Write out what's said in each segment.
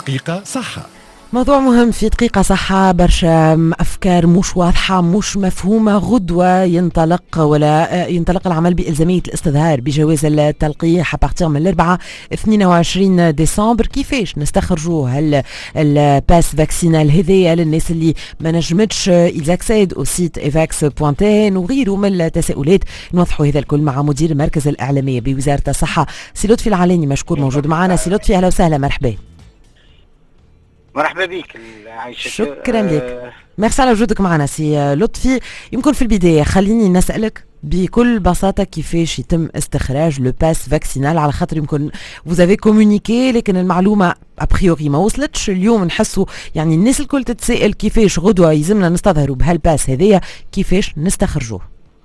دقيقة صحة. موضوع مهم في دقيقة صحة، برشا أفكار مش واضحة مش مفهومة. غدوة ينطلق العمل بإلزامية الاستظهار بجواز التلقيح بارتيغ من الأربعاء 22 ديسمبر. كيفاش نستخرجوا الباس فاكسينال هذايا للناس اللي ما نجمتش يزاكسيد او سيت evax.tn وغيره من التساؤلات؟ نوضحوا هذا الكل مع مدير المركز الإعلامية بوزارة الصحة سي لطفي العلاني. مشكور موجود معنا سي لطفي، أهلا وسهلا، مرحبا. مرحبا بك عايشة. شكرا لك، ميرسي على وجودك معنا سي لطفي. يمكن في البداية خليني نسألك بكل بساطة كيفاش يتم استخراج لو باس فاكسينال، على خاطر يمكن فوزافي كومونيكي لكن المعلومة ابريوري ما وصلتش. اليوم نحسوا يعني الناس الكل تتساءل كيفاش غدوة يلزمنا نستظهروا بهالباس هذيا، كيفاش نستخرجوه؟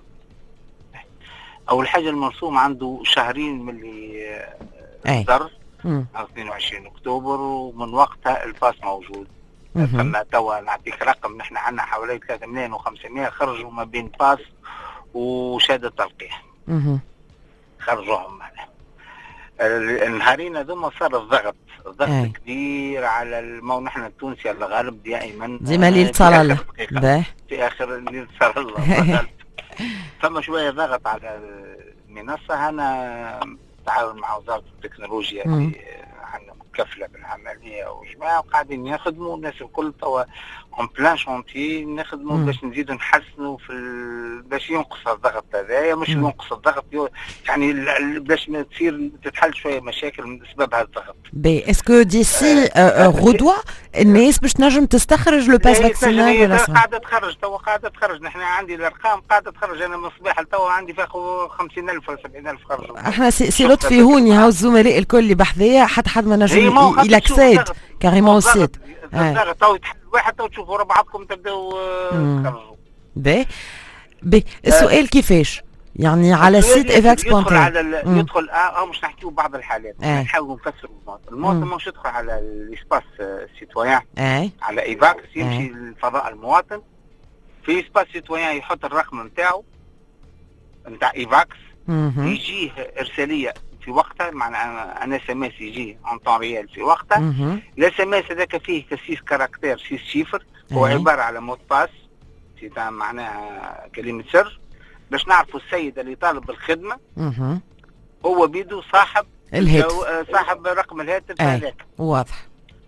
أول حاجة المرسوم عنده شهرين من اللي صدر 22 أكتوبر، ومن وقتها الباس موجود. فما توا نعطيك رقم، نحن عندنا حوالي 3 ملايين و500 خرجوا ما بين باس وشهادة تلقيح. خرجوهم معنا. النهارين هذوما صار الضغط كبير على نحن التونسي الغالب ديما ليلة صلاة الله في آخر ليلة صلاة الله فما شوية ضغط على المنصة. أنا تعاون مع وزارة التكنولوجيا عندنا مكفلة بالعملية وجماعة وقاعدين يخدموا الناس الكل توا اون بلان شونتي نخدموا باش نزيدوا نحسنوا باش ينقص الضغط هذايا، مش ينقص الضغط يعني باش تصير تتحل شوية مشاكل من اسباب هذا الضغط. بي اسكو ديسي غدوة الناس باش تنجم تستخرج لو باس فاكسينال ولا قاعدة تخرج نحن عندي الارقام قاعدة تخرج. انا من الصباح لتوا عندي فاقوا 50,000 ولا 70,000 خرجوا. احنا سي لطفي هوني هاو الزملاء الكل اللي بحذايا حد ما نجم يلاكسيد كاريمون السيت الضغط تو يتحل واحد تو تشوفوا ربعتكم تبداو تخرجوا. بي السؤال كيفاش يعني على سيت evax.tn يدخل مش نحكيو بعض الحالات نحاولوا نفسروا المواطن مش يدخل على الاسباس سيتويان على ايفاكس يمشي لفضاء المواطن في اسباس سيتويان يحط الرقم نتاعو نتاع ايفاكس يجيه ارساليه في وقتها، معناها انا اس ام اس يجي ان طون ريال في وقتها. الاس ام اس هذاك فيه 6 كاركتير 6 شيفر، هو عباره على مود باس معناها كلمه سر باش نعرفوا السيد اللي طالب بالخدمه هو بيدو صاحب صاحب رقم الهاتف هذاك. واضح.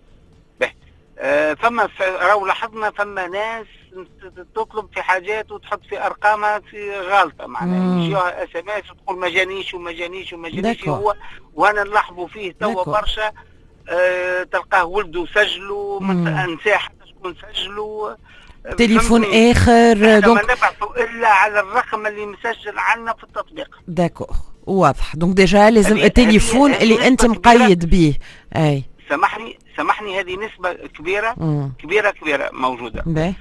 فما راهو لاحظنا فما ناس تطلب في حاجات وتحط في ارقامها في غلطه، معناها يجيها اس ام اس وتقول ما جانيش هو وانا نلاحظوا فيه توا برشا. تلقاه ولده سجلوا انساه حتى شكون سجلوا تليفون اخر دونك ما نبعثوا الا على الرقم اللي مسجل عندنا في التطبيق. داكور واضح. دونك ديجا لازم التليفون اللي انت مقيد به. اي سامحني هذه نسبة كبيرة كبيرة موجودة.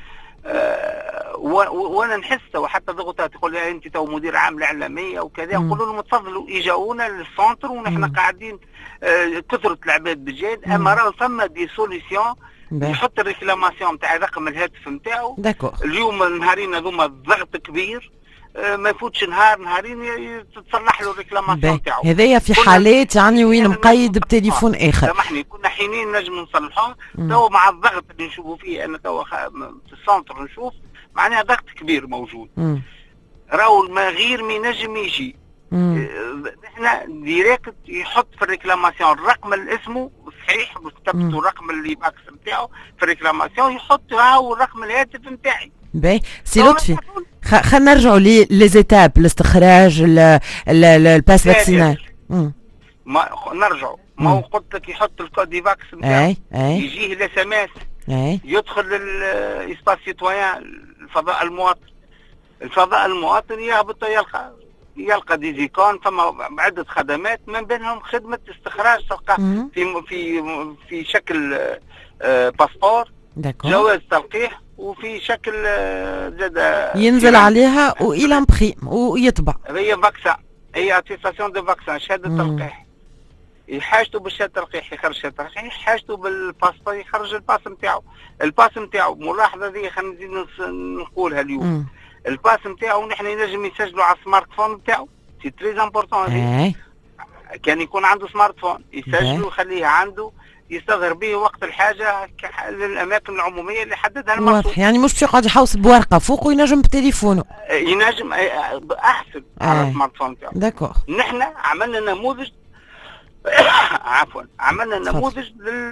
وانا نحس وحتى ضغوطات تقول لي انت تو مدير عام الاعلاميه وكذا، نقول لهم تفضلوا اجاونا للسونتر ونحن قاعدين كثرة العباد بجد. اما راه ثم دي سوليسيون يحط الريكلاماسيون نتاع رقم الهاتف نتاعو. اليوم النهارين هذوما الضغط كبير، ما يفوتش نهارين تتصلح له الريكلاماسيون نتاعو. هذايا في حالات يعني وين مقيد بتليفون اخر. سامحني كنا حينين نجم نصلحوه. تو مع الضغط اللي نشوفوا فيه انا تو في السنتر نشوف معناها ضغط كبير موجود. راهو ما غير ما ينجم يجي احنا ديريكت يحط في الريكلاماسيون الرقم اللي اسمه صحيح وكتبته الرقم اللي باكس نتاعو في الريكلاماسيون يحط هاو الرقم الهاتف نتاعي. باهي سي لطفي خلينا نرجعوا ليزيتاب لاستخراج الباس فاكسينال. ما نرجعوا ما هو قلت لك يحط الكود ايفاكس نتاعو يجيه الاس ام اس يدخل للاسباس سيتويان الفضاء المواطن يهبط يلقى ديزيكون. فما عدة خدمات من بينهم خدمة استخراج تلقى في شكل باسبور جواز تلقيح وفي شكل زاد ينزل عليها وإلى مبخي ويطبع. هي فاكسان، هي اتيستاسيون دو فاكسان شهادة تلقيح. حاجته بالشهادة تلقيح يخرج شهادة تلقيح، حاجته بالباسبور يخرج الباس نتاعو. الباس نتاعو ملاحظة ذي خلينا نزيد نقولها اليوم. الباس نتاعو نحن ينجم يسجلوا على السمارت فون نتاعو، سي تري امبورطون. كان يكون عنده سمارت فون يسجلوا يخليه عنده يستظهر به وقت الحاجه للاماكن العموميه اللي حددها المرسوم. واضح، يعني مش باش يقعد يحوس بورقه فوق وينجم بتليفونه. ينجم احسن على السمارت فون تاعو. داكور. نحن عملنا نموذج عفوا عملنا نموذج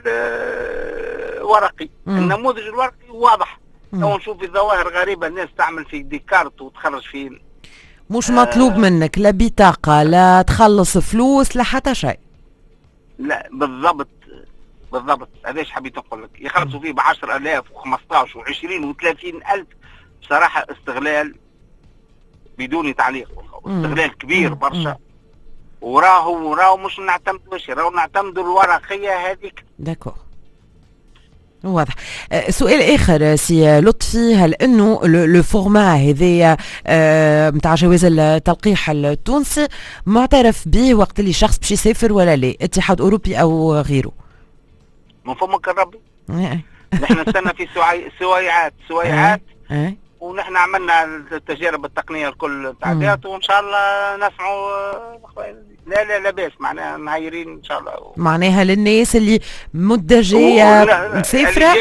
للورقي. النموذج الورقي واضح. تو نشوف ظواهر غريبه، الناس تعمل في ديكارت وتخرج في مش مطلوب منك لا بطاقه لا تخلص فلوس لا حتى شيء. لا بالضبط هذاش حبيت نقول لك. يخلصوا فيه ب 10,000 و15 و20 و30,000. بصراحه استغلال بدون تعليق، استغلال كبير برشا. وراهو مش نعتمدوا شيء، راهو نعتمدوا الورقيه هذيك. داكور واضح. سؤال اخر سي لطفي، هل انه لو فورما هذايا نتاع جواز التلقيح التونسي معترف به وقت اللي شخص باش يسافر ولا لا؟ اتحاد اوروبي او غيره؟ من فمك الربي. نحن نستنى في سويعات ونحن عملنا التجارب التقنيه الكل تاعت، وان شاء الله نسمعوا. لا باس، معناها نهايرين ان شاء الله. معناها للناس اللي مدة جايه مسافره،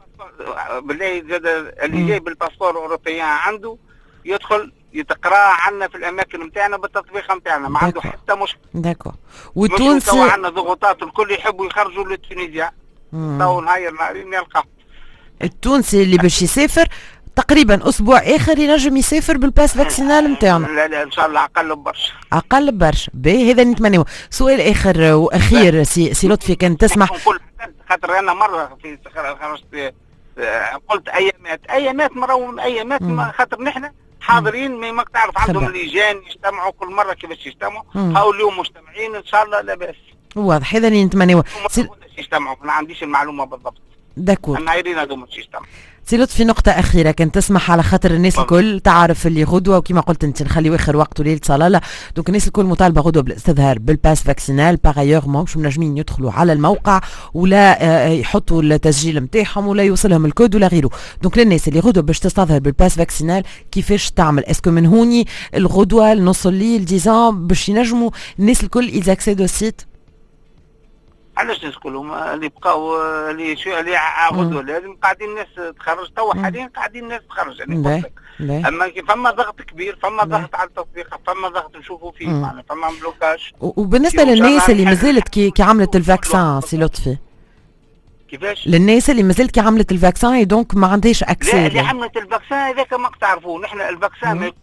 اللي جاي بالباسبور الاوروبي عنده يدخل يتقرا عنا في الاماكن نتاعنا بالتطبيق نتاعنا، ما عنده حتى مشكل. داكور. والتونسي عندنا ضغوطات، الكل يحبوا يخرجوا لتونيزيا. تو نهاير نهارين يلقاه. التونسي اللي باش يسافر تقريبا اسبوع اخر ينجم يسافر بالباس فاكسينال نتاعنا. لا ان شاء الله اقل برشا. باهي هذا نتمنى. سؤال اخر واخير سي لطفي، كان تسمح خاطر انا مره في خرجت قلت ايامات مره ايامات خاطر نحن حاضرين، ما تعرف عندهم اللجان يجتمعوا كل مره كيفاش يجتمعوا. هاو اليوم مجتمعين ان شاء الله لا باس. واضح هذا اللي نتمنى. يجتمعوا ما عنديش المعلومه بالضبط. داكور. النايرين هذوما مش يجتمعوا. سي لطفي نقطة أخيرة كان تسمح على خاطر الناس الكل تعرف اللي غدوة، وكما قلت أنت نخليو آخر وقت وليلة صلالة، دونك الناس الكل مطالبة غدوة بالاستظهار بالباس فاكسينال. باغايوغ ماهمش منجمين يدخلوا على الموقع ولا يحطوا التسجيل نتاعهم ولا يوصلهم الكود ولا غيره. دونك للناس اللي غدوة باش تستظهر بالباس فاكسينال كيفاش تعمل؟ اسكو من هوني الغدوة نص الليل ديزان باش ينجموا الناس الكل يزاكسيدو السيت؟ علاش الناس كلهم اللي بقاو اللي غدوه لازم قاعدين الناس تخرج. توا حاليا قاعدين الناس تخرج. يعني اما فما ضغط كبير، فما ضغط على التطبيق، فما ضغط نشوفوا فيه، معناها فما بلوكاج. وبالنسبه للناس اللي مازالت كي عملت الفاكسان سي لطفي، كيفاش؟ للناس اللي مازالت كي عملت الفاكسان دونك ما عندهاش اكسي. لا اللي عملت الفاكسان هذاك ما تعرفوه. نحن الفاكسان ما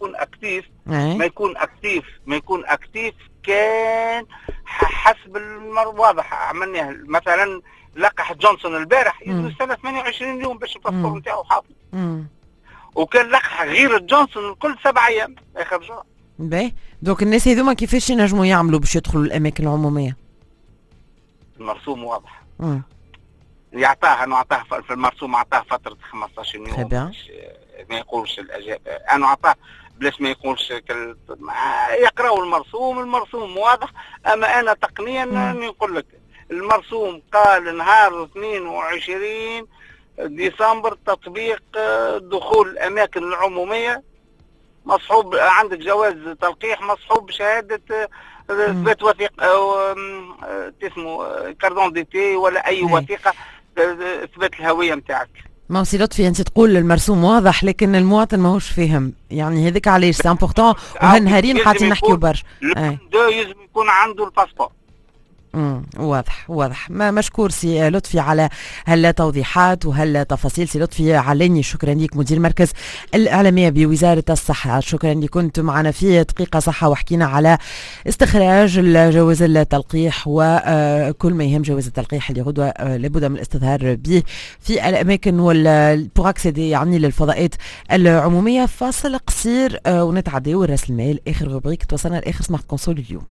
يكون اكتيف كان حسب واضح. عملناه مثلا لقح جونسون البارح يجوز سنه 28 يوم باش الباسبور نتاعو حاطط. وكان لقح غير جونسون الكل 7 ايام يخرجوا. باهي دونك الناس هذوما كيفاش ينجموا يعملوا باش يدخلوا الاماكن العموميه؟ المرسوم واضح. نعطاه في المرسوم، عطاه فتره 15 يوم ما يقولش الاجابه. انا عطاه بلاش ما يقولش يقراوا المرسوم واضح. اما انا تقنيا نقول لك المرسوم قال نهار 22 ديسمبر تطبيق دخول الاماكن العموميه مصحوب عندك جواز تلقيح مصحوب بشهاده اثبات وثيقه اسمه كاردون ديتي ولا اي وثيقه اثبات الهويه نتاعك. ما سي لطفي انت تقول المرسوم واضح لكن المواطن ماهوش فاهم، يعني هذاك علاش سي امبورطون. وهالنهارين قاعدين نحكيو برشا. لازم يكون عنده الباسبور. واضح. مشكور سي لطفي على هالتوضيحات وهالتفاصيل. سي لطفي علاني شكرا لك، مدير مركز الإعلامية بوزارة الصحة. شكرا لك، كنت معنا في دقيقة صحة وحكينا على استخراج جواز التلقيح وكل ما يهم جواز التلقيح اللي غدوة لابد من الاستظهار به في الأماكن بور اكسيدي يعني للفضاءات العمومية. فاصل قصير ونتعداو راس المال. آخر روبريك توصلنا لآخر سمارت كونسول اليوم.